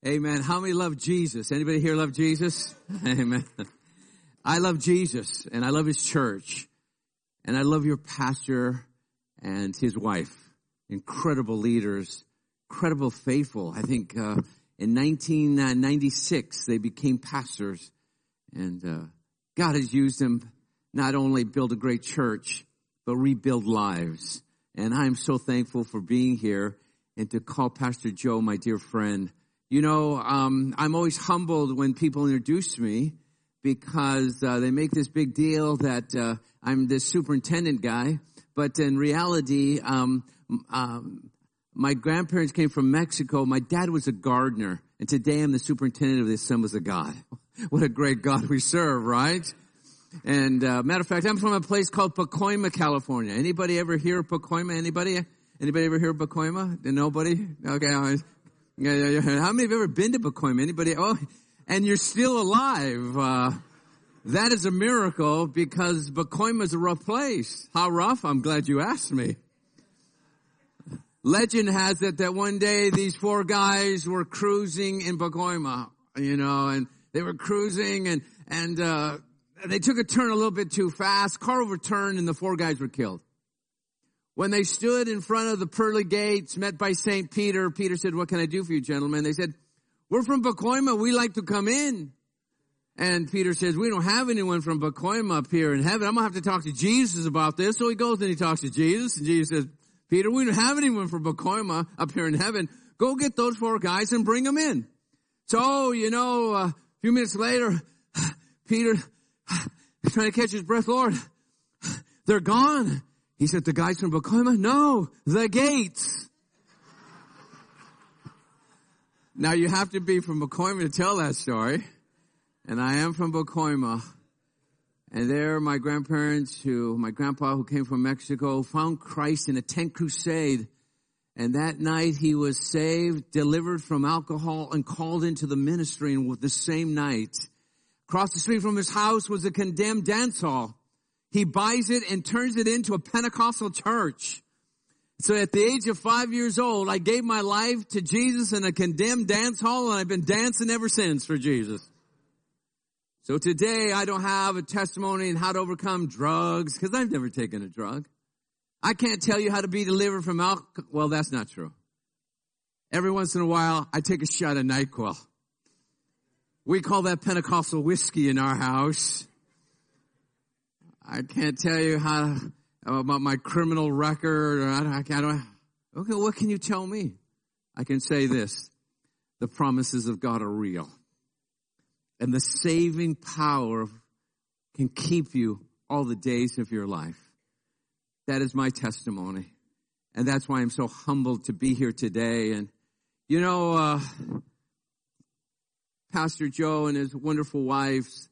Amen. How many love Jesus? Anybody here love Jesus? Amen. I love Jesus, and I love his church, and I love your pastor and his wife. Incredible leaders, incredible faithful. I think in 1996 they became pastors, and God has used them not only build a great church, but rebuild lives. And I'm so thankful for being here and to call Pastor Joe my dear friend. You know, I'm always humbled when people introduce me because they make this big deal that I'm this superintendent guy. But in reality, my grandparents came from Mexico. My dad was a gardener. And today I'm the superintendent of the Assemblies of God. What a great God we serve, right? And matter of fact, I'm from a place called Pacoima, California. Anybody ever hear of Pacoima? Anybody ever hear of Pacoima? Nobody? Okay. Yeah. How many have ever been to Pacoima? Anybody? Oh, and you're still alive. That is a miracle because Pacoima is a rough place. How rough? I'm glad you asked me. Legend has it that one day these four guys were cruising in Pacoima, and they were cruising and they took a turn a little bit too fast. Car overturned and the four guys were killed. When they stood in front of the pearly gates, met by St. Peter, Peter said, "What can I do for you, gentlemen?" They said, "We're from Pacoima. We like to come in." And Peter says, "We don't have anyone from Pacoima up here in heaven. I'm going to have to talk to Jesus about this." So he goes and he talks to Jesus. And Jesus says, "Peter, we don't have anyone from Pacoima up here in heaven. Go get those four guys and bring them in." So, a few minutes later, Peter, trying to catch his breath, "Lord, they're gone." He said, "The guys from Pacoima?" "No, the gates." Now, you have to be from Pacoima to tell that story. And I am from Pacoima. And there, my grandpa who came from Mexico, found Christ in a tent crusade. And that night, he was saved, delivered from alcohol, and called into the ministry. And the same night, across the street from his house was a condemned dance hall. He buys it and turns it into a Pentecostal church. So at the age of 5 years old, I gave my life to Jesus in a condemned dance hall, and I've been dancing ever since for Jesus. So today, I don't have a testimony on how to overcome drugs, because I've never taken a drug. I can't tell you how to be delivered from alcohol. Well, that's not true. Every once in a while, I take a shot of NyQuil. We call that Pentecostal whiskey in our house. I can't tell you about my criminal record. Okay, what can you tell me? I can say this. The promises of God are real. And the saving power can keep you all the days of your life. That is my testimony. And that's why I'm so humbled to be here today. And, Pastor Joe and his wonderful wives,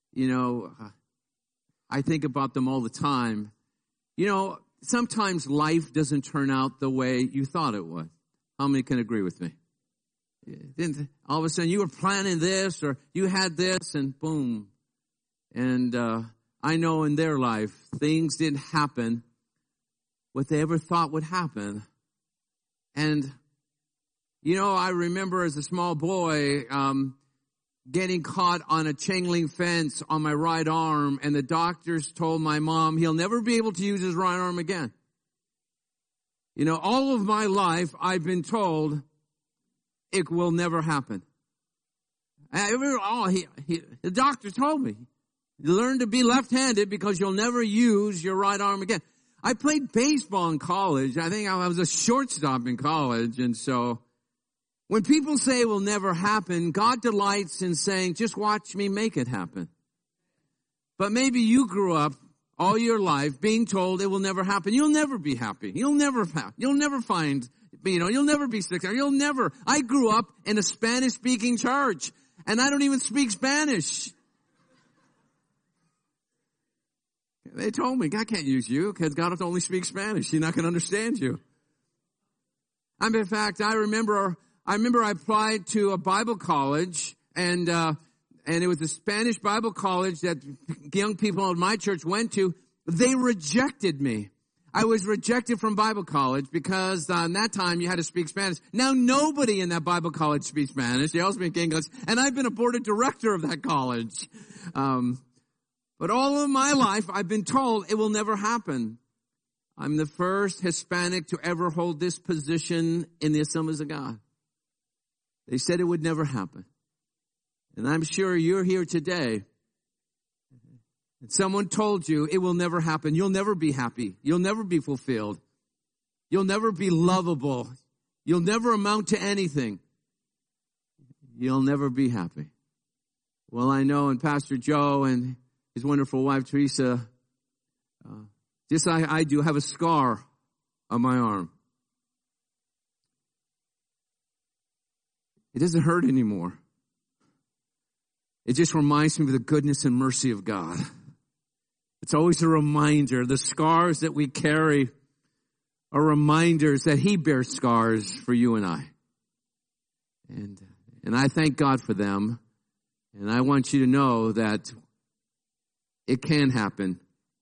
I think about them all the time. Sometimes life doesn't turn out the way you thought it would. How many can agree with me? All of a sudden you were planning this or you had this and boom. And I know in their life things didn't happen what they ever thought would happen. And, I remember as a small boy getting caught on a chain link fence on my right arm, and the doctors told my mom he'll never be able to use his right arm again. All of my life I've been told it will never happen. The doctor told me, learn to be left-handed because you'll never use your right arm again. I played baseball in college. I think I was a shortstop in college. And so when people say it will never happen, God delights in saying, just watch me make it happen. But maybe you grew up all your life being told it will never happen. You'll never be happy. You'll never find, you'll never be successful. I grew up in a Spanish-speaking church, and I don't even speak Spanish. They told me, God can't use you because God only speaks Spanish. He's not going to understand you. In fact, I remember I applied to a Bible college, and it was a Spanish Bible college that young people in my church went to. They rejected me. I was rejected from Bible college because in that time you had to speak Spanish. Now nobody in that Bible college speaks Spanish. They all speak English. And I've been a board director of that college. But all of my life I've been told it will never happen. I'm the first Hispanic to ever hold this position in the Assemblies of God. They said it would never happen. And I'm sure you're here today. And someone told you it will never happen. You'll never be happy. You'll never be fulfilled. You'll never be lovable. You'll never amount to anything. You'll never be happy. Well, I know, and Pastor Joe and his wonderful wife, Teresa, just I do have a scar on my arm. It doesn't hurt anymore. It just reminds me of the goodness and mercy of God. It's always a reminder. The scars that we carry are reminders that He bears scars for you and I. And I thank God for them. And I want you to know that it can happen.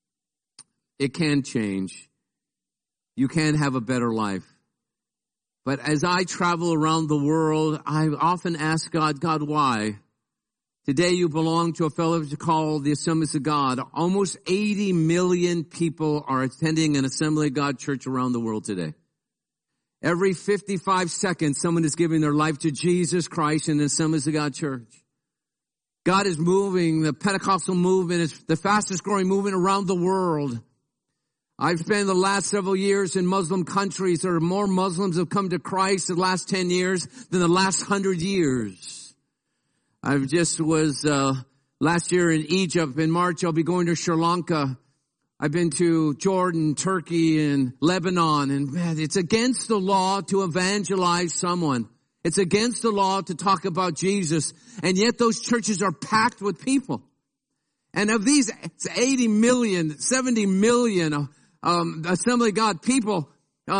It can change. You can have a better life. But as I travel around the world, I often ask God, why? Today you belong to a fellowship called the Assemblies of God. Almost 80 million people are attending an Assembly of God church around the world today. Every 55 seconds, someone is giving their life to Jesus Christ in the Assemblies of God church. God is moving. The Pentecostal movement is the fastest growing movement around the world. I've spent the last several years in Muslim countries. There are more Muslims have come to Christ in the last 10 years than the last 100 years. I just was last year in Egypt. In March, I'll be going to Sri Lanka. I've been to Jordan, Turkey, and Lebanon. And man, it's against the law to evangelize someone. It's against the law to talk about Jesus. And yet those churches are packed with people. And of these 80 million, 70 million Assembly of God people,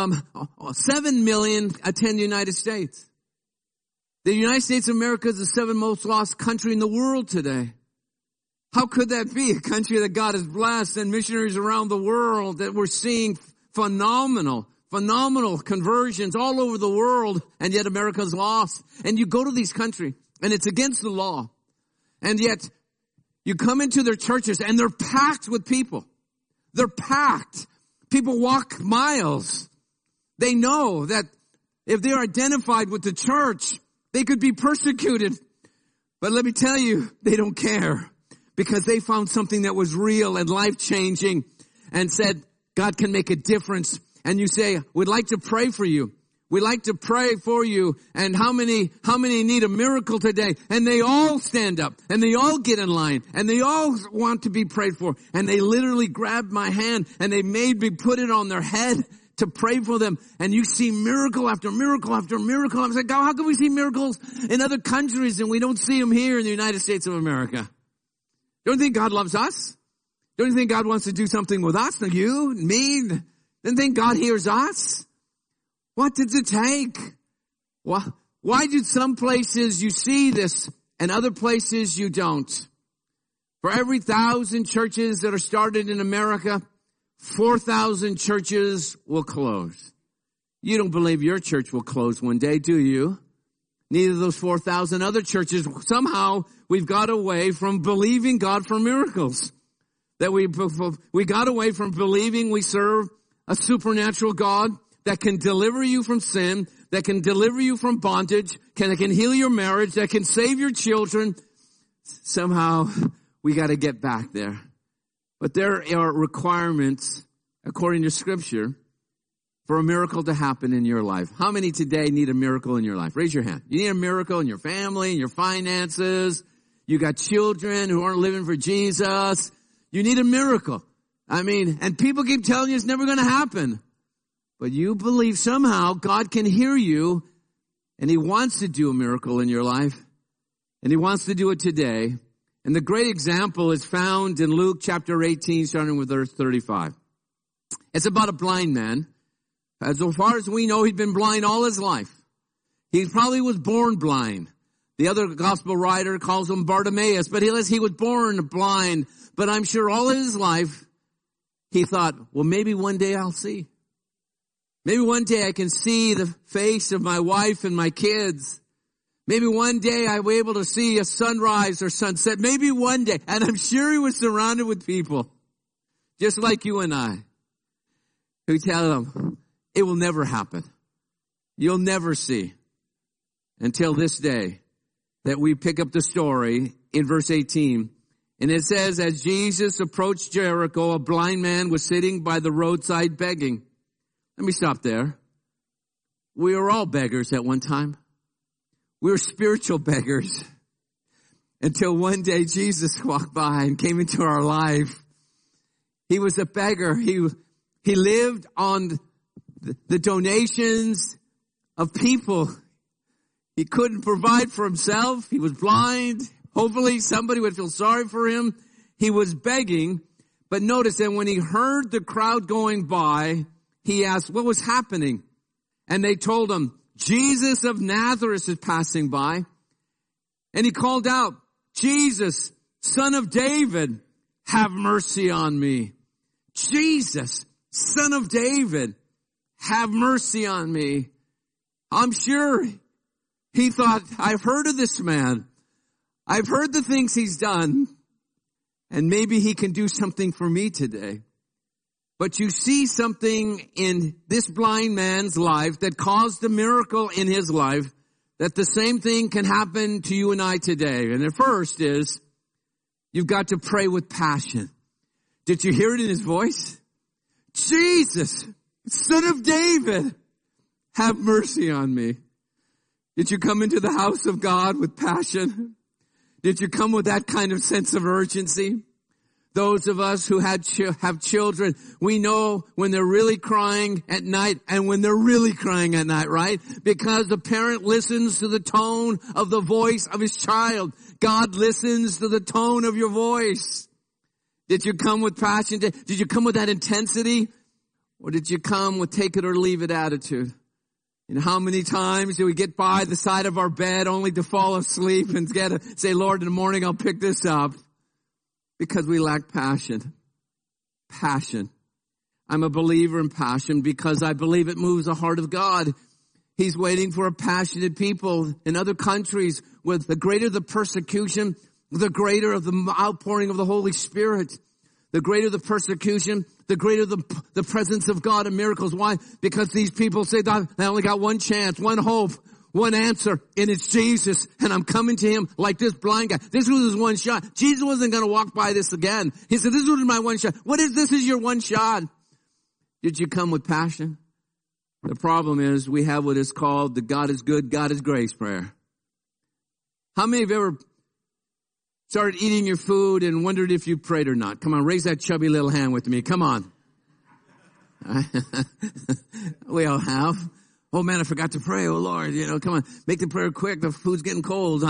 7 million attend the United States. The United States of America is the seventh most lost country in the world today. How could that be? A country that God has blessed and missionaries around the world that we're seeing phenomenal conversions all over the world, and yet America's lost. And you go to these countries and it's against the law. And yet you come into their churches and they're packed with people. They're packed. People walk miles. They know that if they're identified with the church, they could be persecuted. But let me tell you, they don't care because they found something that was real and life-changing and said, God can make a difference. And you say, we'd like to pray for you. We'd like to pray for you. And how many need a miracle today? And they all stand up and they all get in line and they all want to be prayed for. And they literally grabbed my hand and they made me put it on their head to pray for them. And you see miracle after miracle after miracle. I'm like, God, how can we see miracles in other countries and we don't see them here in the United States of America? Don't you think God loves us? Don't you think God wants to do something with us? You, me? Don't you think God hears us? What does it take? Why do some places you see this and other places you don't? For every 1,000 churches that are started in America, 4,000 churches will close. You don't believe your church will close one day, do you? Neither of those 4,000 other churches. Somehow we've got away from believing God for miracles. That we got away from believing we serve a supernatural God that can deliver you from sin, that can deliver you from bondage, that can heal your marriage, that can save your children. Somehow we got to get back there. But there are requirements, according to Scripture, for a miracle to happen in your life. How many today need a miracle in your life? Raise your hand. You need a miracle in your family, in your finances. You got children who aren't living for Jesus. You need a miracle. And people keep telling you it's never going to happen. But you believe somehow God can hear you and He wants to do a miracle in your life. And He wants to do it today. And the great example is found in Luke chapter 18, starting with verse 35. It's about a blind man. As far as we know, he'd been blind all his life. He probably was born blind. The other gospel writer calls him Bartimaeus, but he was born blind. But I'm sure all his life, he thought, well, maybe one day I'll see. Maybe one day I can see the face of my wife and my kids. Maybe one day I'll be able to see a sunrise or sunset. Maybe one day. And I'm sure he was surrounded with people, just like you and I, who tell him, it will never happen. You'll never see. Until this day that we pick up the story in verse 18. And it says, as Jesus approached Jericho, a blind man was sitting by the roadside begging. Let me stop there. We were all beggars at one time. We were spiritual beggars until one day Jesus walked by and came into our life. He was a beggar. He lived on the donations of people. He couldn't provide for himself. He was blind. Hopefully somebody would feel sorry for him. He was begging. But notice that when he heard the crowd going by, he asked what was happening. And they told him, Jesus of Nazareth is passing by. And he called out, Jesus, Son of David, have mercy on me. Jesus, Son of David, have mercy on me. I'm sure he thought, I've heard of this man. I've heard the things he's done. And maybe he can do something for me today. But you see something in this blind man's life that caused a miracle in his life, that the same thing can happen to you and I today. And the first is, you've got to pray with passion. Did you hear it in his voice? Jesus, Son of David, have mercy on me. Did you come into the house of God with passion? Did you come with that kind of sense of urgency? Those of us who have children, we know when they're really crying at night and when they're really crying at night, right? Because the parent listens to the tone of the voice of his child. God listens to the tone of your voice. Did you come with passion? Did you come with that intensity? Or did you come with take it or leave it attitude? And how many times do we get by the side of our bed only to fall asleep and say, Lord, in the morning I'll pick this up? Because we lack passion. Passion. I'm a believer in passion because I believe it moves the heart of God. He's waiting for a passionate people in other countries where the greater the persecution, the greater of the outpouring of the Holy Spirit. The greater the persecution, the greater the presence of God and miracles. Why? Because these people say, God, I only got one chance, one hope, one answer, and it's Jesus, and I'm coming to him like this blind guy. This was his one shot. Jesus wasn't going to walk by this again. He said, this was my one shot. What is this is your one shot? Did you come with passion? The problem is we have what is called the God is good, God is grace prayer. How many have ever started eating your food and wondered if you prayed or not? Come on, raise that chubby little hand with me. Come on. We all have. Oh man, I forgot to pray. Oh Lord, come on, make the prayer quick. The food's getting cold.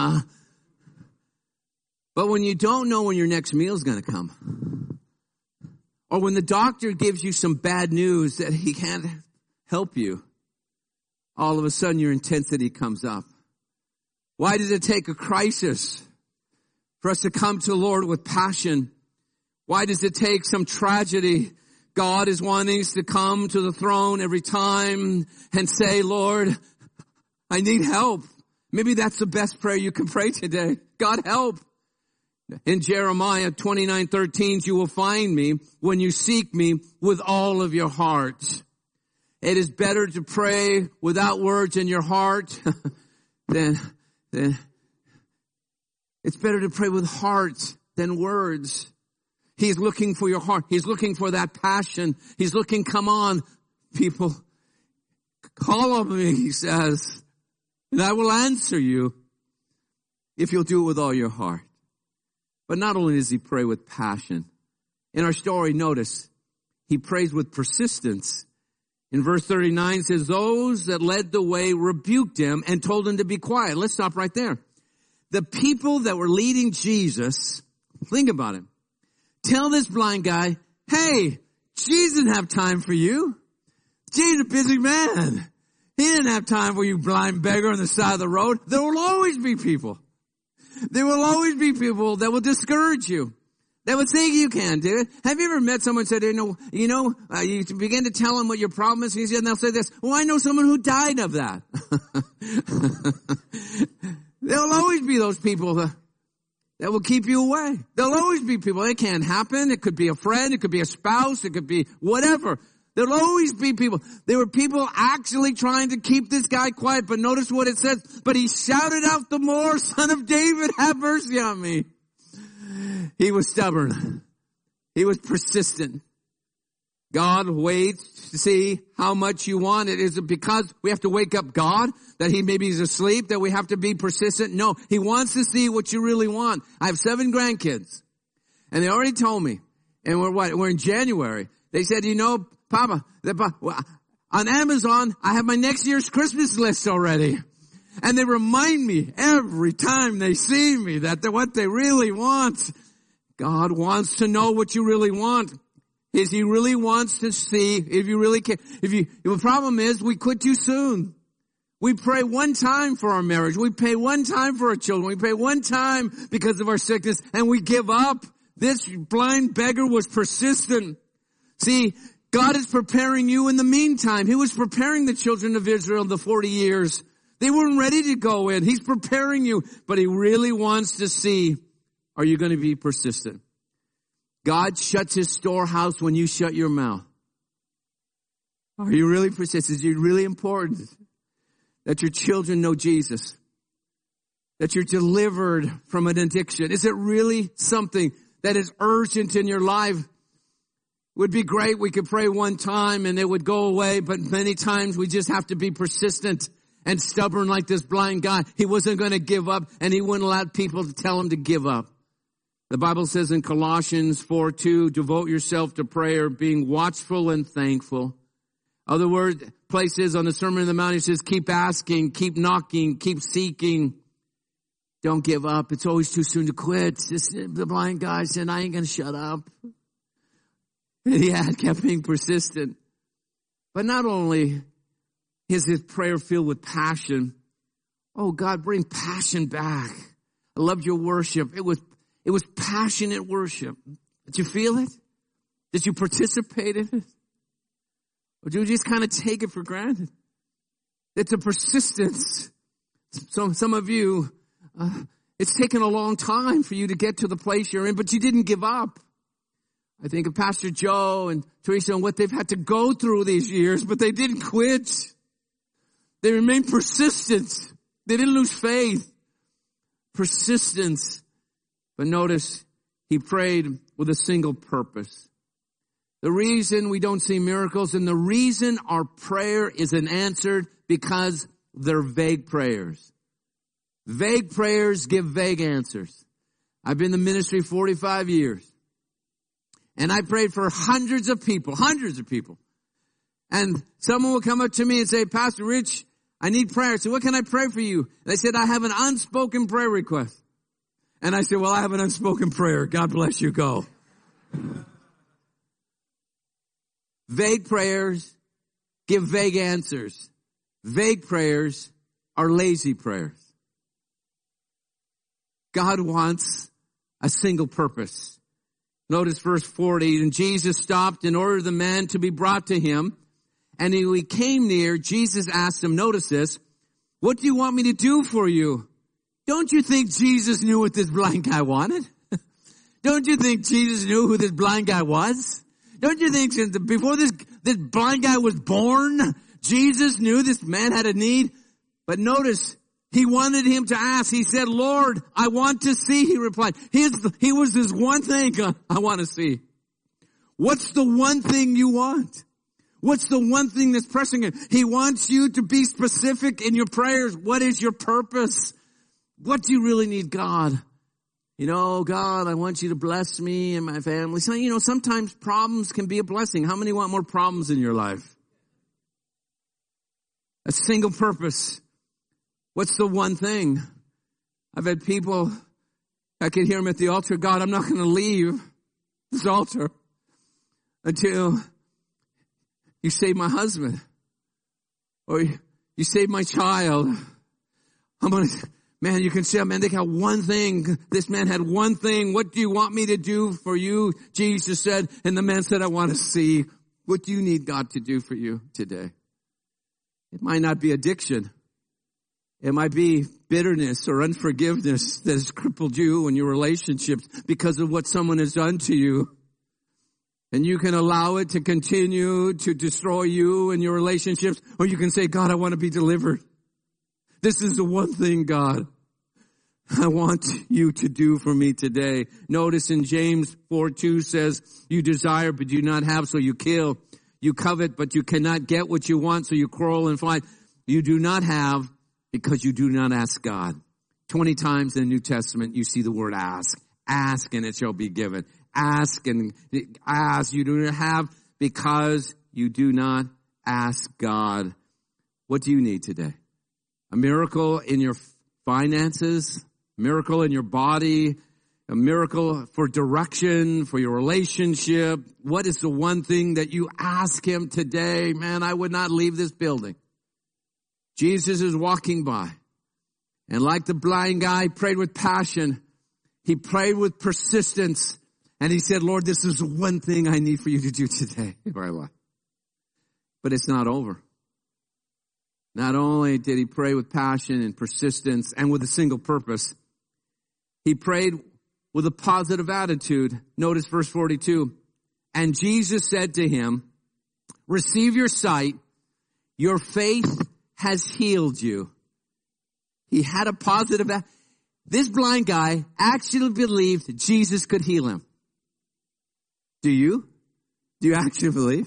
But when you don't know when your next meal is going to come, or when the doctor gives you some bad news that he can't help you, all of a sudden your intensity comes up. Why does it take a crisis for us to come to the Lord with passion? Why does it take some tragedy? God is wanting us to come to the throne every time and say, Lord, I need help. Maybe that's the best prayer you can pray today. God, help. In Jeremiah 29:13, you will find me when you seek me with all of your heart. It is better to pray without words in your heart than it's better to pray with heart than words. He's looking for your heart. He's looking for that passion. He's looking, come on, people. Call on me, he says, and I will answer you if you'll do it with all your heart. But not only does he pray with passion. In our story, notice, he prays with persistence. In verse 39 it says, those that led the way rebuked him and told him to be quiet. Let's stop right there. The people that were leading Jesus, think about it. Tell this blind guy, hey, Jesus didn't have time for you. Jesus is a busy man. He didn't have time for you blind beggar on the side of the road. There will always be people. There will always be people that will discourage you, That would think you can do it. Have you ever met someone who said, you begin to tell them what your problem is, and they'll say this, well, I know someone who died of that. There'll always be those people that will keep you away. There'll always be people. It can't happen. It could be a friend. It could be a spouse. It could be whatever. There'll always be people. There were people actually trying to keep this guy quiet, but notice what it says. But he shouted out the more, Son of David, have mercy on me. He was stubborn. He was persistent. God waits to see how much you want it. Is it because we have to wake up God, that he maybe is asleep, that we have to be persistent? No, he wants to see what you really want. I have 7 grandkids, and they already told me, and we're in January. They said, Papa, on Amazon, I have my next year's Christmas list already. And they remind me every time they see me that they're what they really want. God wants to know what you really want. He really wants to see if you really care. The problem is we quit too soon. We pray one time for our marriage. We pray one time for our children. We pray one time because of our sickness, and we give up. This blind beggar was persistent. See, God is preparing you in the meantime. He was preparing the children of Israel the 40 years. They weren't ready to go in. He's preparing you, but he really wants to see, are you going to be persistent? God shuts his storehouse when you shut your mouth. Are you really persistent? Is it really important that your children know Jesus? That you're delivered from an addiction? Is it really something that is urgent in your life? It would be great. We could pray one time and it would go away, but many times we just have to be persistent and stubborn like this blind guy. He wasn't going to give up, and he wouldn't allow people to tell him to give up. The Bible says in Colossians 4:2, devote yourself to prayer, being watchful and thankful. Other places on the Sermon on the Mount, he says, keep asking, keep knocking, keep seeking. Don't give up. It's always too soon to quit. The blind guy said, I ain't going to shut up. And he kept being persistent. But not only is his prayer filled with passion. Oh, God, bring passion back. I loved your worship. It was passionate worship. Did you feel it? Did you participate in it? Or do you just kind of take it for granted? It's a persistence. Some of you, it's taken a long time for you to get to the place you're in, but you didn't give up. I think of Pastor Joe and Teresa and what they've had to go through these years, but they didn't quit. They remained persistent. They didn't lose faith. Persistence. But notice, he prayed with a single purpose. The reason we don't see miracles and the reason our prayer isn't answered because they're vague prayers. Vague prayers give vague answers. I've been in the ministry 45 years. And I prayed for hundreds of people. And someone will come up to me and say, Pastor Rich, I need prayer. So what can I pray for you? They said, I have an unspoken prayer request. And I said, well, I have an unspoken prayer. God bless you. Go. Vague prayers give vague answers. Vague prayers are lazy prayers. God wants a single purpose. Notice verse 40. And Jesus stopped and ordered the man to be brought to him. And when he came near, Jesus asked him, notice this, what do you want me to do for you? Don't you think Jesus knew what this blind guy wanted? Don't you think Jesus knew who this blind guy was? Don't you think since before this blind guy was born, Jesus knew this man had a need? But notice, he wanted him to ask. He said, Lord, I want to see, he replied. He was this one thing I want to see. What's the one thing you want? What's the one thing that's pressing him? He wants you to be specific in your prayers. What is your purpose? What do you really need, God? God, I want you to bless me and my family. So, sometimes problems can be a blessing. How many want more problems in your life? A single purpose. What's the one thing? I've had people, I can hear them at the altar, God, I'm not going to leave this altar until you save my husband, or you save my child. I'm going to Man, you can say, man, they got one thing. This man had one thing. What do you want me to do for you? Jesus said, and the man said, I want to see. What do you need God to do for you today? It might not be addiction. It might be bitterness or unforgiveness that has crippled you and your relationships because of what someone has done to you. And you can allow it to continue to destroy you and your relationships, or you can say, God, I want to be delivered. This is the one thing, God, I want you to do for me today. Notice in James 4:2 says, you desire but do not have, so you kill. You covet but you cannot get what you want, so you quarrel and fight. You do not have because you do not ask God. 20 times in the New Testament you see the word ask. Ask and it shall be given. Ask and ask. You do not have because you do not ask God. What do you need today? A miracle in your finances, a miracle in your body, a miracle for direction, for your relationship. What is the one thing that you ask him today? Man, I would not leave this building. Jesus is walking by. And like the blind guy, he prayed with passion. He prayed with persistence. And he said, Lord, this is the one thing I need for you to do today in my life. But it's not over. Not only did he pray with passion and persistence and with a single purpose, he prayed with a positive attitude. Notice verse 42. And Jesus said to him, receive your sight. Your faith has healed you. He had a positive attitude. This blind guy actually believed Jesus could heal him. Do you? Do you actually believe?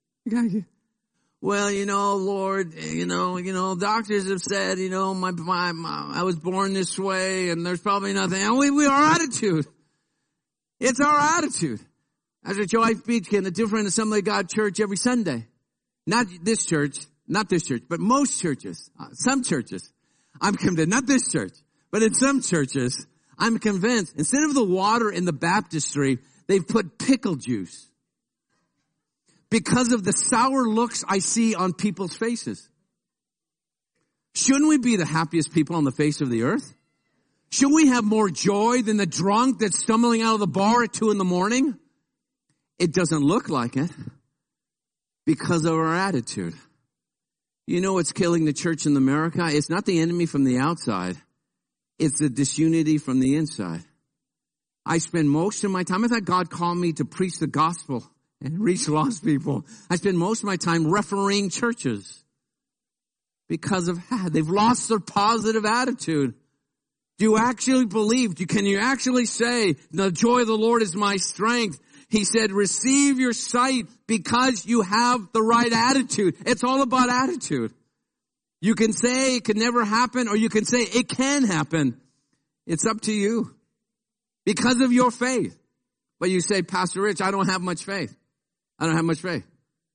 Well, Lord, doctors have said, I was born this way and there's probably nothing. And our attitude. It's our attitude. As a Joy Beach in the different Assembly of God church every Sunday. Not this church, but most churches, some churches. I'm convinced, not this church, but in some churches, I'm convinced, instead of the water in the baptistry, they've put pickle juice. Because of the sour looks I see on people's faces. Shouldn't we be the happiest people on the face of the earth? Should we have more joy than the drunk that's stumbling out of the bar at 2 a.m? It doesn't look like it because of our attitude. You know what's killing the church in America? It's not the enemy from the outside. It's the disunity from the inside. I spend most of my time, I thought God called me to preach the gospel and reach lost people. I spend most of my time refereeing churches because of they've lost their positive attitude. Do you actually believe? Can you actually say, the joy of the Lord is my strength? He said, receive your sight because you have the right attitude. It's all about attitude. You can say it can never happen, or you can say it can happen. It's up to you because of your faith. But you say, Pastor Rich, I don't have much faith. I don't have much faith.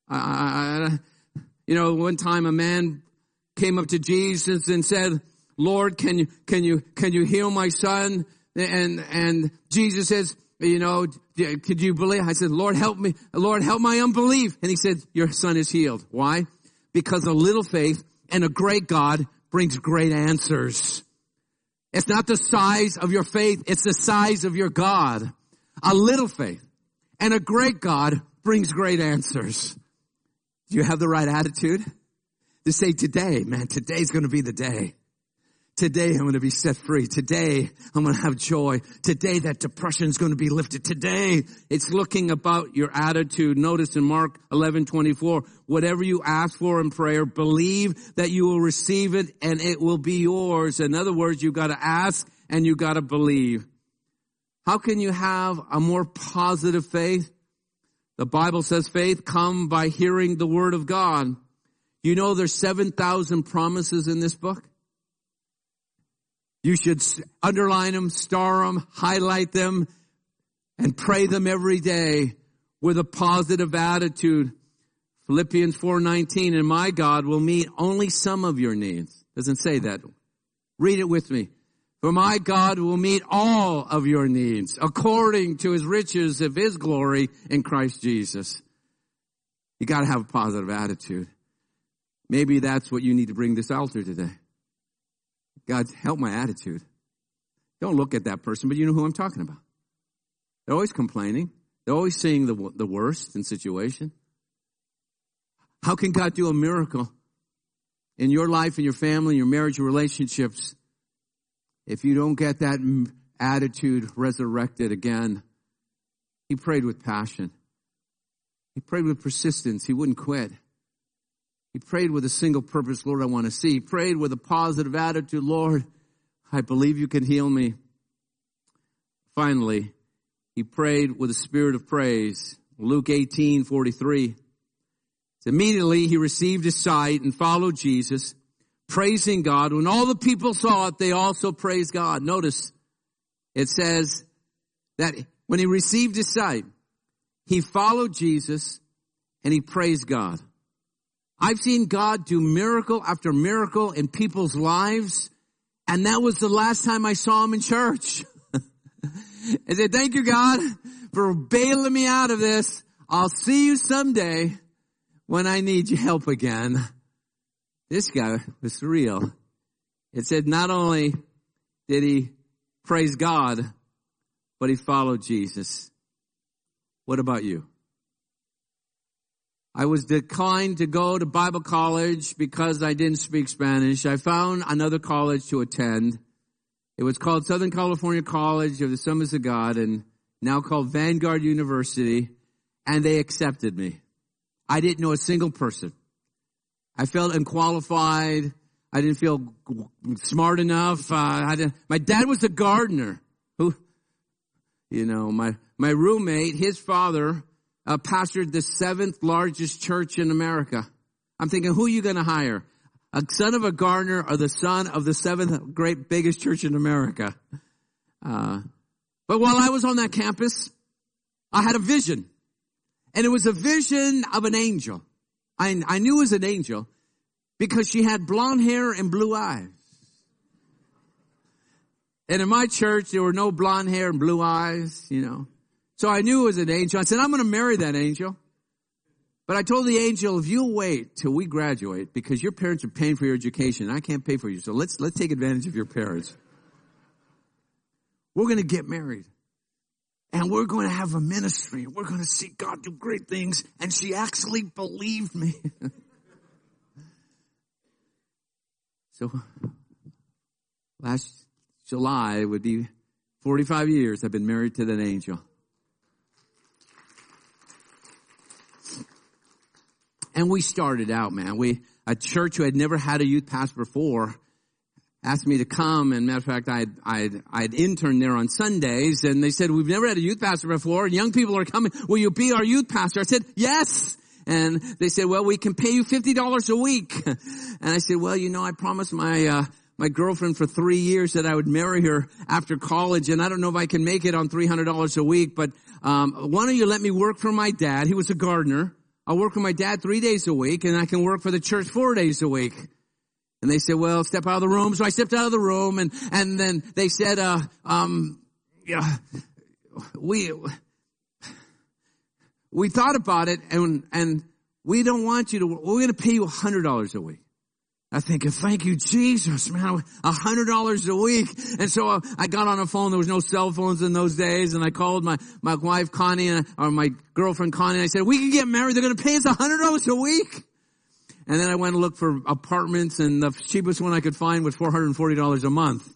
One time a man came up to Jesus and said, Lord, can you heal my son? And Jesus says, could you believe? I said, Lord, help me. Lord, help my unbelief. And he said, your son is healed. Why? Because a little faith and a great God brings great answers. It's not the size of your faith. It's the size of your God. A little faith and a great God brings great answers. Do you have the right attitude? To say today, man, today's going to be the day. Today I'm going to be set free. Today I'm going to have joy. Today that depression is going to be lifted. Today it's looking about your attitude. Notice in Mark 11:24, whatever you ask for in prayer, believe that you will receive it and it will be yours. In other words, you got to ask and you got to believe. How can you have a more positive faith? The Bible says faith comes by hearing the word of God. You know there's 7,000 promises in this book. You should underline them, star them, highlight them, and pray them every day with a positive attitude. Philippians 4:19, and my God will meet only some of your needs. Doesn't say that. Read it with me. For my God will meet all of your needs according to his riches of his glory in Christ Jesus. You got to have a positive attitude. Maybe that's what you need to bring this altar today. God, help my attitude. Don't look at that person, but you know who I'm talking about. They're always complaining. They're always seeing the worst in situation. How can God do a miracle in your life, in your family, in your marriage, your relationships, if you don't get that attitude resurrected again? He prayed with passion. He prayed with persistence. He wouldn't quit. He prayed with a single purpose, Lord, I want to see. He prayed with a positive attitude, Lord, I believe you can heal me. Finally, he prayed with a spirit of praise. Luke 18:43. Immediately he received his sight and followed Jesus, praising God. When all the people saw it, they also praised God. Notice, it says that when he received his sight, he followed Jesus and he praised God. I've seen God do miracle after miracle in people's lives, and that was the last time I saw him in church. I said, thank you, God, for bailing me out of this. I'll see you someday when I need your help again. This guy was real. It said not only did he praise God, but he followed Jesus. What about you? I was declined to go to Bible college because I didn't speak Spanish. I found another college to attend. It was called Southern California College of the Assemblies of God, and now called Vanguard University, and they accepted me. I didn't know a single person. I felt unqualified. I didn't feel smart enough. My dad was a gardener. My roommate, his father, pastored the 7th largest church in America. I'm thinking, who are you going to hire? A son of a gardener or the son of the 7th biggest church in America? But while I was on that campus, I had a vision. And it was a vision of an angel. I knew it was an angel because she had blonde hair and blue eyes. And in my church, there were no blonde hair and blue eyes, So I knew it was an angel. I said, I'm going to marry that angel. But I told the angel, if you'll wait till we graduate, because your parents are paying for your education, I can't pay for you. So let's take advantage of your parents. We're going to get married. And we're going to have a ministry. We're going to see God do great things. And she actually believed me. So last July would be 45 years I've been married to that angel. And we started out, man. A church who had never had a youth pastor before asked me to come. And matter of fact, I'd interned there on Sundays, and they said, we've never had a youth pastor before, and young people are coming. Will you be our youth pastor? I said, yes. And they said, well, we can pay you $50 a week. And I said, well, I promised my girlfriend for 3 years that I would marry her after college, and I don't know if I can make it on $300 a week, but why don't you let me work for my dad? He was a gardener. I'll work for my dad 3 days a week, and I can work for the church 4 days a week. And they said, well, step out of the room. So I stepped out of the room, and then they said, we thought about it, and we don't want you to, we're going to pay you $100 a week. I think, thank you, Jesus, man, $100 a week. And so I got on a phone. There was no cell phones in those days. And I called my wife, Connie, or my girlfriend, Connie, and I said, we can get married. They're going to pay us $100 a week. And then I went and looked for apartments, and the cheapest one I could find was $440 a month.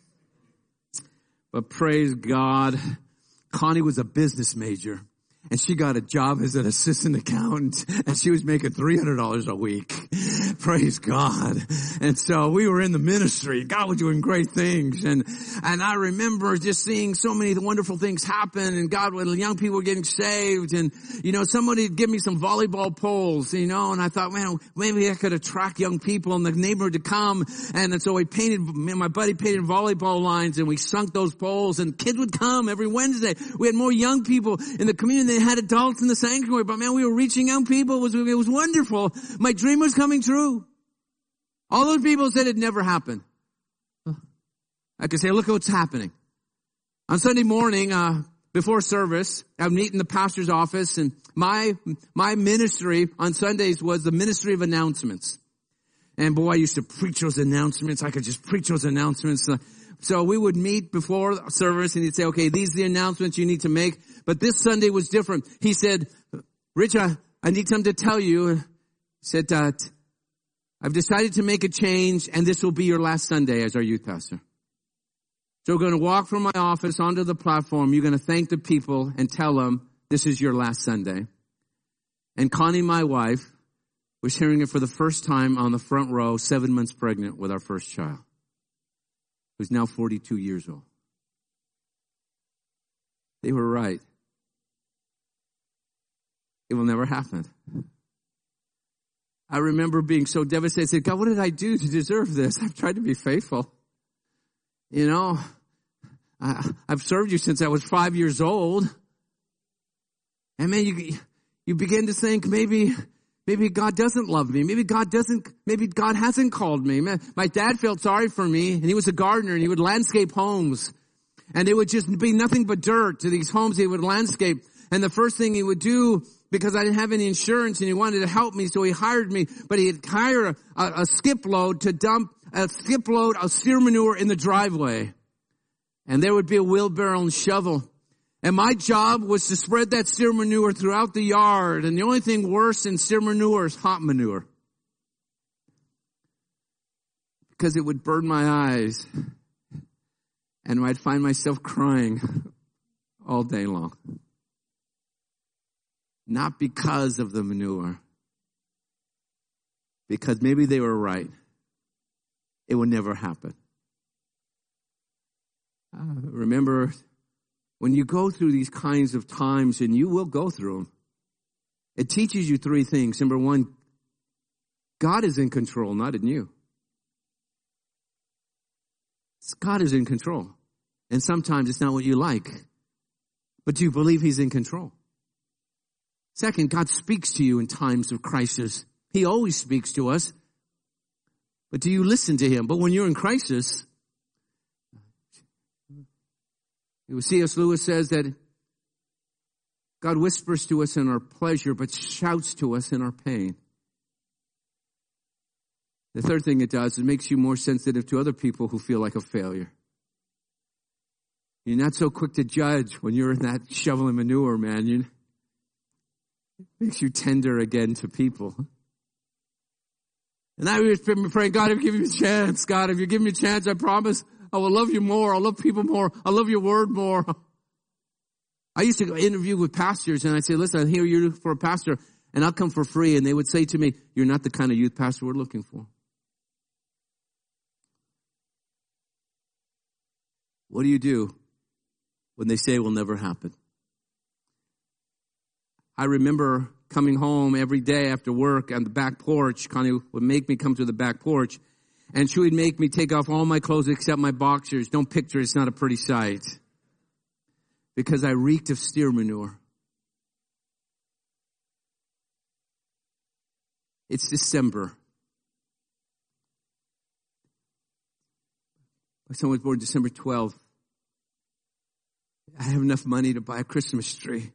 But praise God, Connie was a business major. And she got a job as an assistant accountant, and she was making $300 a week. Praise God. And so we were in the ministry. God was doing great things. And I remember just seeing so many wonderful things happen, and God, when young people were getting saved, and, somebody would give me some volleyball poles, and I thought, man, maybe I could attract young people in the neighborhood to come. And so my buddy painted volleyball lines, and we sunk those poles, and kids would come every Wednesday. We had more young people in the community. They had adults in the sanctuary, but man, we were reaching young people. It was wonderful. My dream was coming true. All those people said it never happened. I could say, look at what's happening. On Sunday morning, before service, I'd meet in the pastor's office, and my ministry on Sundays was the ministry of announcements. And boy, I used to preach those announcements. I could just preach those announcements. So we would meet before service and he'd say, okay, these are the announcements you need to make. But this Sunday was different. He said, Rich, I need something to tell you. He said, I've decided to make a change and this will be your last Sunday as our youth pastor. So we're going to walk from my office onto the platform. You're going to thank the people and tell them this is your last Sunday. And Connie, my wife, was hearing it for the first time on the front row, 7 months pregnant with our first child, who's now 42 years old. They were right. It will never happen. I remember being so devastated. I said, God, what did I do to deserve this? I've tried to be faithful. You know, I've served you since I was 5 years old. And man, you begin to think maybe God doesn't love me. Maybe God hasn't called me. Man, my dad felt sorry for me and he was a gardener and he would landscape homes. And it would just be nothing but dirt to these homes he would landscape. And the first thing he would do, because I didn't have any insurance and he wanted to help me, so he hired me, but he'd hire a skip load to dump a skip load of steer manure in the driveway. And there would be a wheelbarrow and shovel. And my job was to spread that steer manure throughout the yard. And the only thing worse than steer manure is hot manure. Because it would burn my eyes. And I'd find myself crying all day long. Not because of the manure. Because maybe they were right. It would never happen. Remember, when you go through these kinds of times, and you will go through them, it teaches you three things. Number one, God is in control, not in you. God is in control. And sometimes it's not what you like. But do you believe he's in control? Second, God speaks to you in times of crisis. He always speaks to us. But do you listen to him? But when you're in crisis, C.S. Lewis says that God whispers to us in our pleasure, but shouts to us in our pain. The third thing it does, it makes you more sensitive to other people who feel like a failure. You're not so quick to judge when you're in that shoveling manure, man. It makes you tender again to people. And I was praying, God, if you give me a chance, God, if you give me a chance, I promise I will love you more. I'll love people more. I'll love your word more. I used to go interview with pastors and I'd say, listen, I'm here for a pastor and I'll come for free. And they would say to me, you're not the kind of youth pastor we're looking for. What do you do when they say it will never happen? I remember coming home every day after work on the back porch. Connie would make me come to the back porch. And she would make me take off all my clothes except my boxers. Don't picture it's not a pretty sight. Because I reeked of steer manure. It's December. My son was born December 12th. I have enough money to buy a Christmas tree.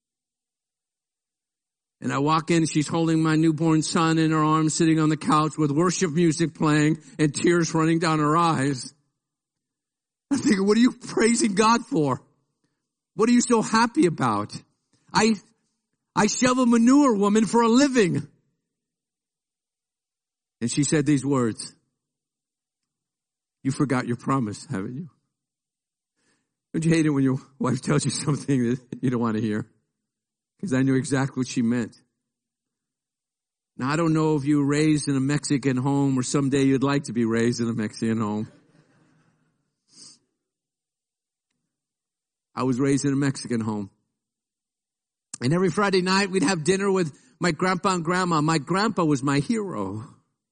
And I walk in, she's holding my newborn son in her arms, sitting on the couch with worship music playing and tears running down her eyes. I'm thinking, what are you praising God for? What are you so happy about? I shovel manure, woman, for a living. And she said these words. You forgot your promise, haven't you? Don't you hate it when your wife tells you something that you don't want to hear? Because I knew exactly what she meant. Now, I don't know if you were raised in a Mexican home or someday you'd like to be raised in a Mexican home. I was raised in a Mexican home. And every Friday night we'd have dinner with my grandpa and grandma. My grandpa was my hero.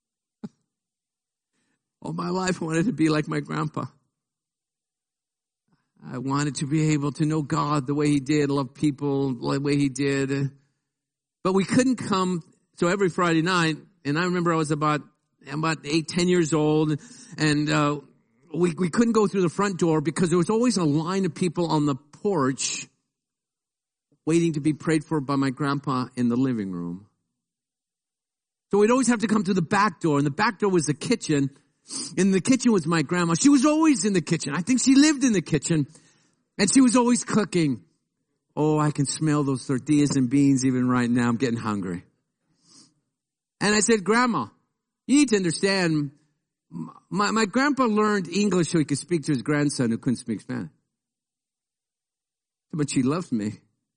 All my life I wanted to be like my grandpa. I wanted to be able to know God the way he did, love people the way he did. But we couldn't come, so every Friday night, and I remember I was about 8, 10 years old, and we couldn't go through the front door because there was always a line of people on the porch waiting to be prayed for by my grandpa in the living room. So we'd always have to come to the back door, and the back door was the kitchen, and the kitchen was my grandma. She was always in the kitchen. I think she lived in the kitchen, and she was always cooking. Oh, I can smell those tortillas and beans even right now. I'm getting hungry. And I said, Grandma, you need to understand, my grandpa learned English so he could speak to his grandson who couldn't speak Spanish. But she loved me.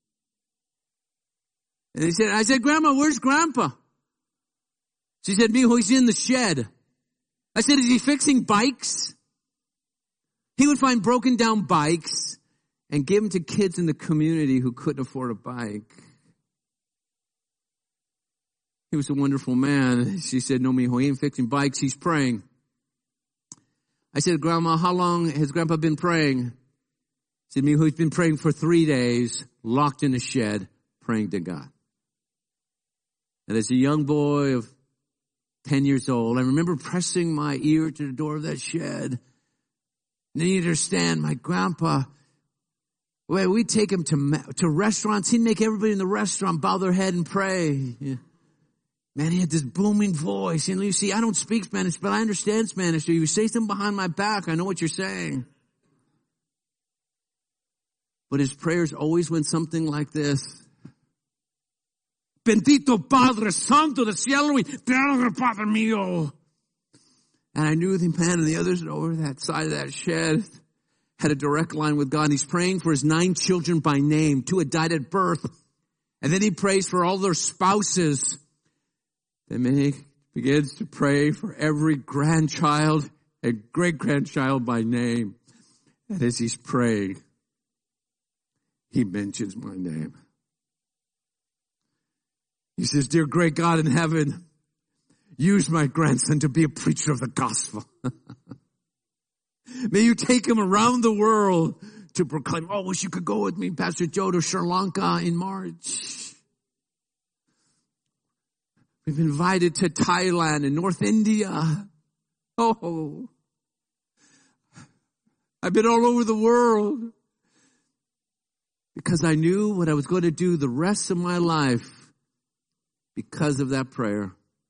And I said, Grandma, where's Grandpa? She said, Mijo, he's in the shed. I said, is he fixing bikes? He would find broken down bikes and give them to kids in the community who couldn't afford a bike. He was a wonderful man. She said, no, Mijo, he ain't fixing bikes. He's praying. I said, Grandma, how long has Grandpa been praying? She said, Mijo, he's been praying for 3 days, locked in a shed, praying to God. And as a young boy of 10 years old, I remember pressing my ear to the door of that shed. And then you understand, my grandpa, well, we'd take him to restaurants. He'd make everybody in the restaurant bow their head and pray. Yeah. Man, he had this booming voice. And you see, I don't speak Spanish, but I understand Spanish. So if you say something behind my back, I know what you're saying. But his prayers always went something like this. Bendito Padre Santo del cielo y tierra, Padre mío. And I knew the man and the others over that side of that shed had a direct line with God. And he's praying for his 9 children by name. 2 had died at birth. And then he prays for all their spouses. Then he begins to pray for every grandchild and great-grandchild by name. And as he's praying, he mentions my name. He says, dear great God in heaven, use my grandson to be a preacher of the gospel. May you take him around the world to proclaim. Oh, wish you could go with me, Pastor Joe, to Sri Lanka in March. We've been invited to Thailand and North India. Oh, I've been all over the world because I knew what I was going to do the rest of my life because of that prayer.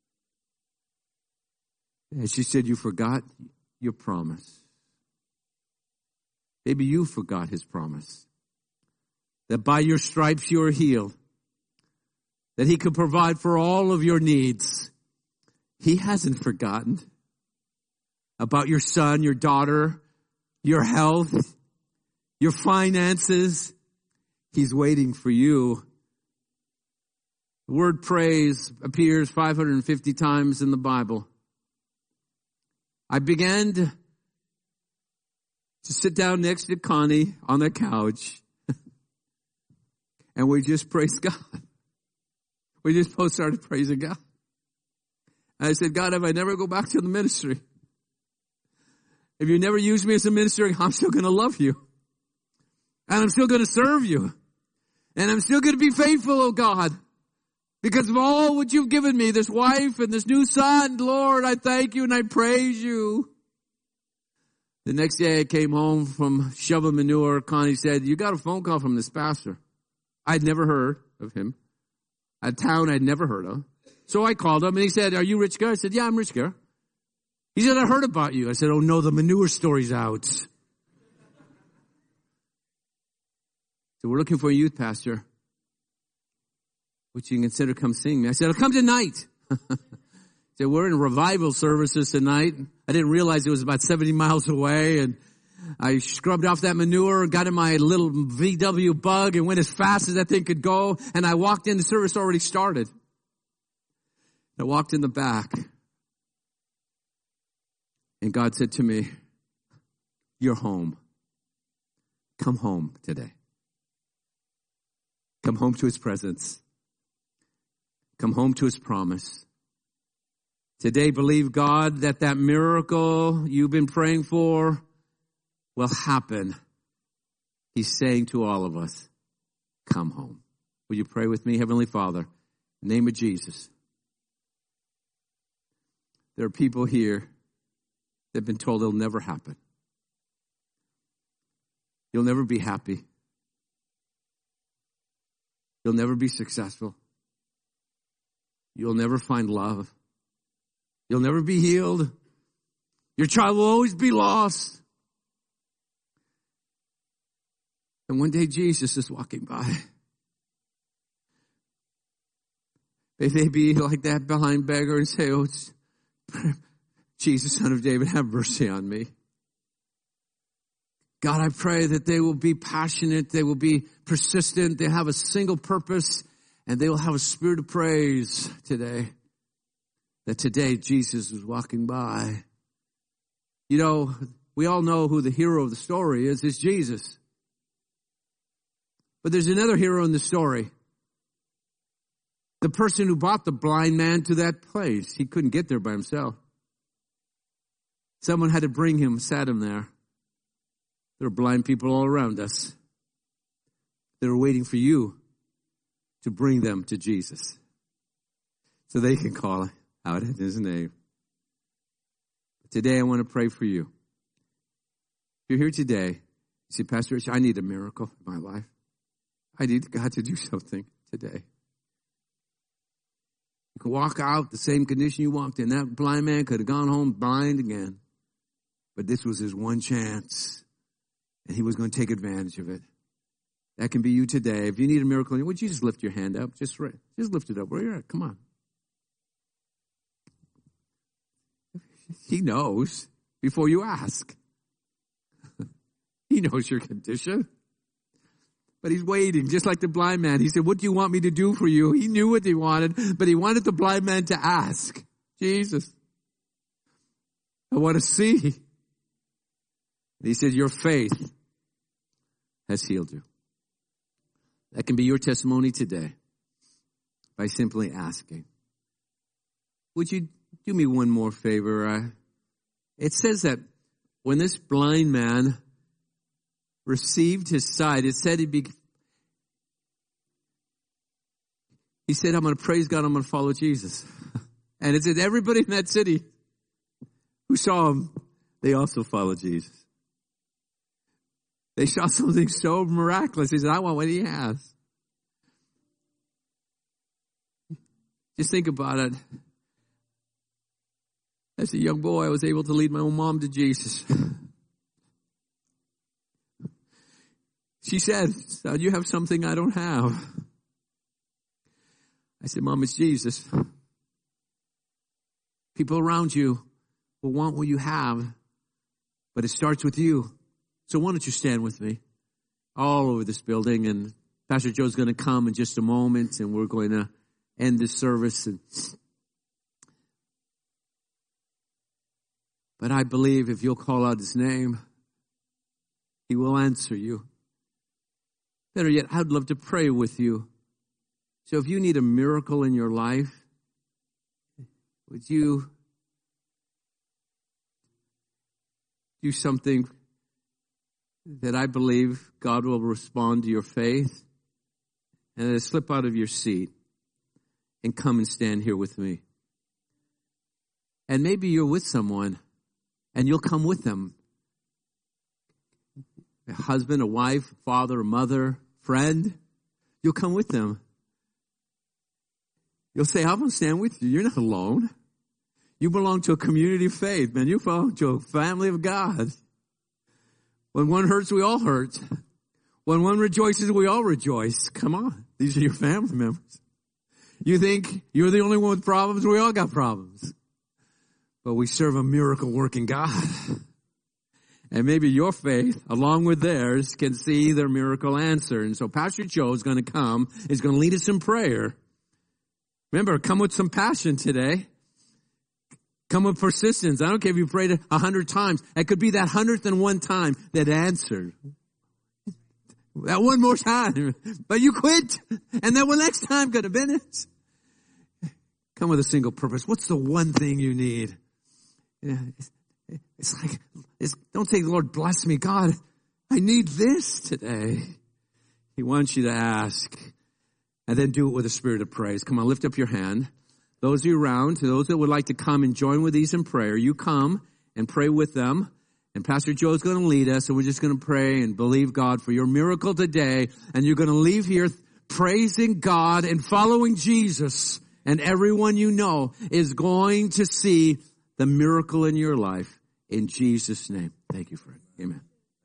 And she said, you forgot your promise. Maybe you forgot his promise. That by your stripes you are healed. That he could provide for all of your needs. He hasn't forgotten about your son, your daughter, your health, your finances. He's waiting for you. The word praise appears 550 times in the Bible. I began to sit down next to Connie on the couch and we just praised God. We just both started praising God. And I said, God, if I never go back to the ministry, if you never use me as a minister, I'm still going to love you. And I'm still going to serve you. And I'm still going to be faithful, oh God. Because of all what you've given me, this wife and this new son, Lord, I thank you and I praise you. The next day I came home from shoveling manure. Connie said, you got a phone call from this pastor. I'd never heard of him. A town I'd never heard of. So I called him and he said, are you Rich Gare? I said, yeah, I'm Rich Gare. He said, I heard about you. I said, oh no, the manure story's out. So we're looking for a youth pastor. Would you consider come seeing me? I said, I'll come tonight. So we're in revival services tonight. I didn't realize it was about 70 miles away. And I scrubbed off that manure, got in my little VW Bug and went as fast as that thing could go. And I walked in, the service already started. I walked in the back. And God said to me, you're home. Come home today. Come home to his presence. Come home to his promise. Today, believe God that that miracle you've been praying for will happen. He's saying to all of us, come home. Will you pray with me? Heavenly Father, in the name of Jesus. There are people here that have been told it'll never happen. You'll never be happy. You'll never be successful. you'll never find love. You'll never be healed. Your child will always be lost. And one day Jesus is walking by. May they be like that blind beggar and say, oh, Jesus, Son of David, have mercy on me. God, I pray that they will be passionate, they will be persistent, they have a single purpose, and they will have a spirit of praise today. That today Jesus was walking by. You know, we all know who the hero of the story is. It's Jesus. But there's another hero in the story. The person who brought the blind man to that place. He couldn't get there by himself. Someone had to bring him, sat him there. There are blind people all around us. They're waiting for you to bring them to Jesus so they can call out in his name. Today I want to pray for you. If you're here today, you say, Pastor Rich, I need a miracle in my life. I need God to do something today. You could walk out the same condition you walked in. That blind man could have gone home blind again. But this was his one chance. And he was going to take advantage of it. That can be you today. If you need a miracle, would you just lift your hand up? Just lift it up where you're at. Come on. He knows before you ask. He knows your condition. But he's waiting, just like the blind man. He said, what do you want me to do for you? He knew what he wanted, but he wanted the blind man to ask. Jesus, I want to see. And he said, your faith has healed you. That can be your testimony today by simply asking. Would you do me one more favor? It says that when this blind man received his sight, it said he said, I'm going to praise God, I'm going to follow Jesus. And it said everybody in that city who saw him, they also followed Jesus. They saw something so miraculous. He said, I want what he has. Just think about it. As a young boy, I was able to lead my own mom to Jesus. She said, son, you have something I don't have. I said, Mom, it's Jesus. People around you will want what you have, but it starts with you. So why don't you stand with me all over this building, and Pastor Joe's going to come in just a moment, and we're going to end this service. But I believe if you'll call out his name, he will answer you. Better yet, I'd love to pray with you. So if you need a miracle in your life, would you do something that I believe God will respond to your faith, and then slip out of your seat and come and stand here with me. And maybe you're with someone and you'll come with them. A husband, a wife, father, a mother, friend. You'll come with them. You'll say, I'm going to stand with you. You're not alone. You belong to a community of faith, man. You belong to a family of God. When one hurts, we all hurt. When one rejoices, we all rejoice. Come on. These are your family members. You think you're the only one with problems? We all got problems. But we serve a miracle-working God. And maybe your faith, along with theirs, can see their miracle answer. And so Pastor Joe is going to come, is going to lead us in prayer. Remember, come with some passion today. Come with persistence. I don't care if you prayed 100 times. It could be that 101st time that answered. That one more time. But you quit. And that one next time could have been it. Come with a single purpose. What's the one thing you need? Don't say, Lord, bless me. God, I need this today. He wants you to ask. And then do it with a spirit of praise. Come on, lift up your hand. Those of you around, to those that would like to come and join with these in prayer, you come and pray with them. And Pastor Joe's going to lead us, and we're just going to pray and believe God for your miracle today. And you're going to leave here praising God and following Jesus and everyone you know is going to see the miracle in your life. In Jesus' name. Thank you, friend. Amen.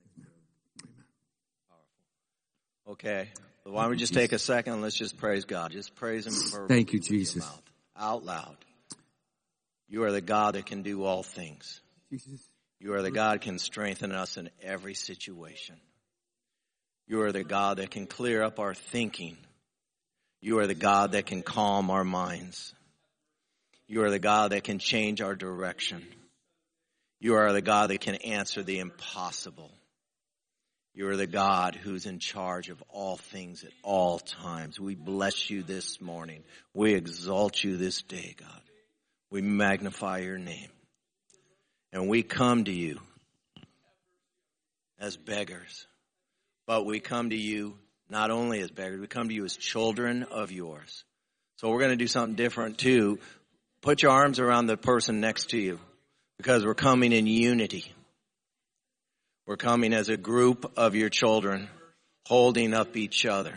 Okay. Why don't we just take a second and let's just praise God. Just praise Him for Thank you, Jesus. Out loud. You are the God that can do all things. Jesus. You are the God that can strengthen us in every situation. You are the God that can clear up our thinking. You are the God that can calm our minds. You are the God that can change our direction. You are the God that can answer the impossible. You are the God who's in charge of all things at all times. We bless you this morning. We exalt you this day, God. We magnify your name. And we come to you as beggars. But we come to you not only as beggars, we come to you as children of yours. So we're going to do something different too. Put your arms around the person next to you because we're coming in unity. We're coming as a group of your children, holding up each other.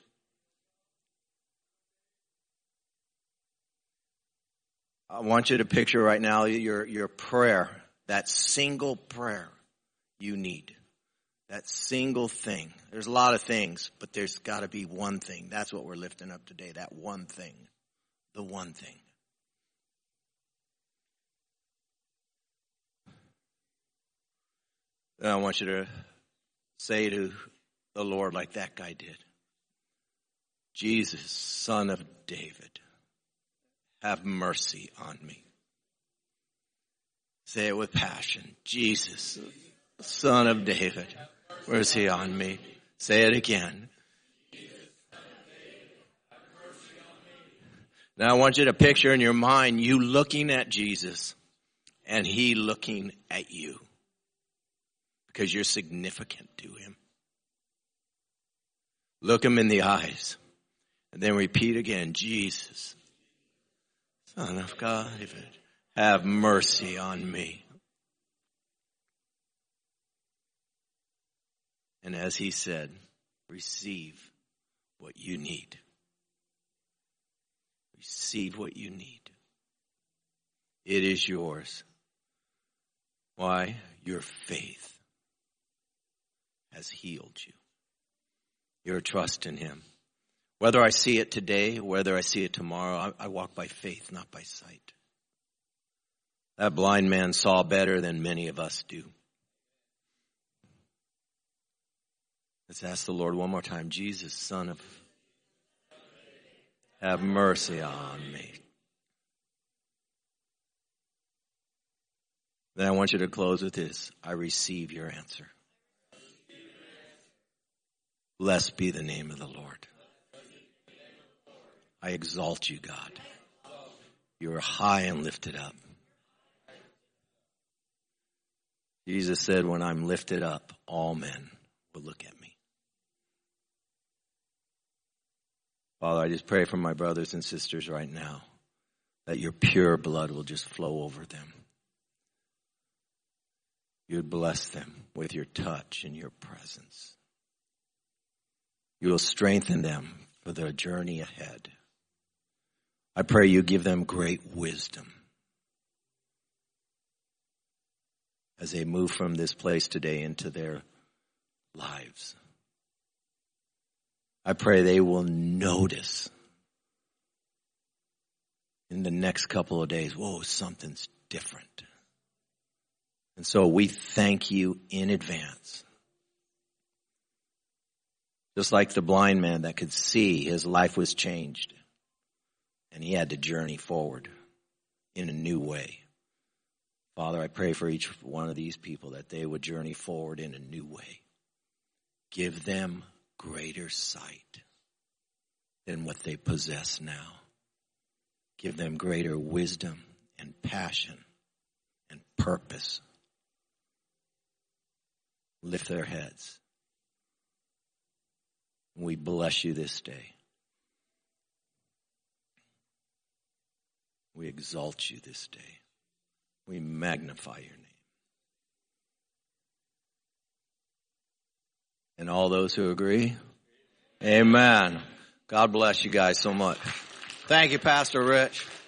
I want you to picture right now your prayer, that single prayer you need, that single thing. There's a lot of things, but there's got to be one thing. That's what we're lifting up today, that one thing, the one thing. And I want you to say to the Lord like that guy did. Jesus, Son of David, have mercy on me. Say it with passion. Jesus, Son of David, mercy on me. Say it again. Now I want you to picture in your mind you looking at Jesus and He looking at you. Because you're significant to Him. Look Him in the eyes. And then repeat again, Jesus, Son of God, have mercy on me. And as He said, receive what you need. Receive what you need. It is yours. Why? Your faith has healed you. Your trust in Him. Whether I see it today, whether I see it tomorrow, I walk by faith, not by sight. That blind man saw better than many of us do. Let's ask the Lord one more time. Jesus, Son of, have mercy on me. Then I want you to close with this. I receive your answer. Blessed be the name of the Lord. I exalt you, God. You are high and lifted up. Jesus said, when I'm lifted up, all men will look at me. Father, I just pray for my brothers and sisters right now that your pure blood will just flow over them. You'd bless them with your touch and your presence. You will strengthen them for their journey ahead. I pray you give them great wisdom as they move from this place today into their lives. I pray they will notice in the next couple of days, whoa, something's different. And so we thank you in advance. Just like the blind man that could see, his life was changed. And he had to journey forward in a new way. Father, I pray for each one of these people that they would journey forward in a new way. Give them greater sight than what they possess now. Give them greater wisdom and passion and purpose. Lift their heads. We bless you this day. We exalt you this day. We magnify your name. And all those who agree, amen. God bless you guys so much. Thank you, Pastor Rich.